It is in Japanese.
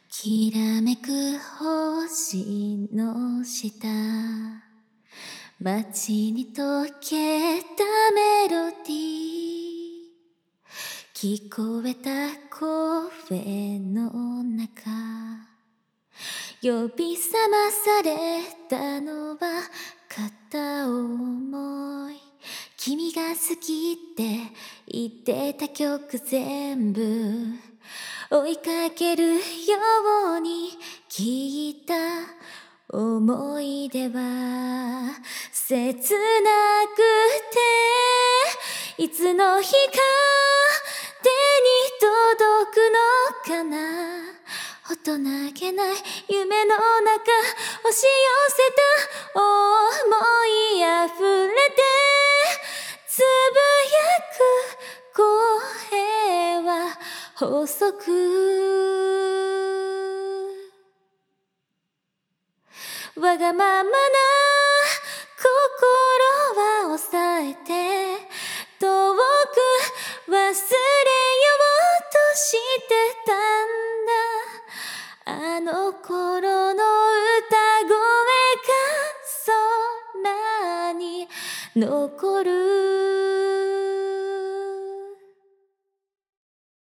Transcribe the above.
きらめく星の下、街に溶けたメロディー、聞こえた声の中、呼び覚まされたのは片思い。君が好きって言ってた曲全部追いかけるように聞いた思い出は切なくて、いつの日か手に届くのかな。大人げない夢の中押し寄せた想いあふれて、つぶやく声は細く、わがままな心は抑えて遠く忘れようとしてたんだ。あの頃の歌声が空に残る。